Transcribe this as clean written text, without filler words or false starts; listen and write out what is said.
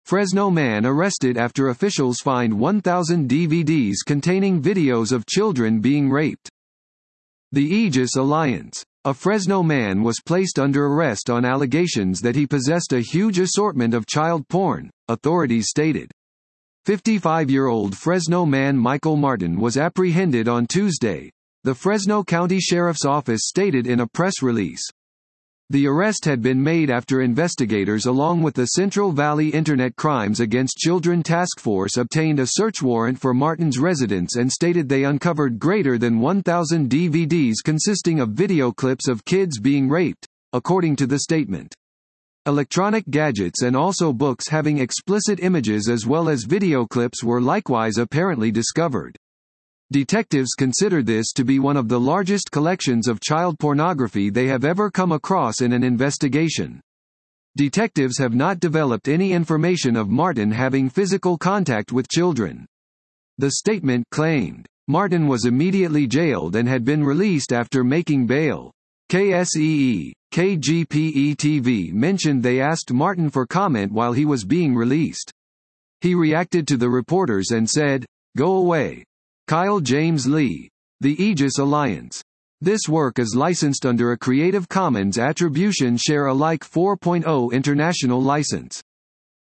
Fresno man arrested after officials find 1,000 DVDs containing videos of children being raped. The Aegis Alliance. A Fresno man was placed under arrest on allegations that he possessed a huge assortment of child porn, authorities stated. 55-year-old Fresno man Michael Martin was apprehended on Tuesday, the Fresno County Sheriff's Office stated in a press release. The arrest had been made after investigators along with the Central Valley Internet Crimes Against Children Task Force obtained a search warrant for Martin's residence and stated they uncovered greater than 1,000 DVDs consisting of video clips of kids being raped, according to the statement. Electronic gadgets and also books having explicit images as well as video clips were likewise apparently discovered. Detectives consider this to be one of the largest collections of child pornography they have ever come across in an investigation. Detectives have not developed any information of Martin having physical contact with children. The statement claimed, Martin was immediately jailed and had been released after making bail. KSEE, KGPE-TV mentioned they asked Martin for comment while he was being released. He reacted to the reporters and said, "Go away." Kyle James Lee. The Aegis Alliance. This work is licensed under a Creative Commons Attribution Share Alike 4.0 international license.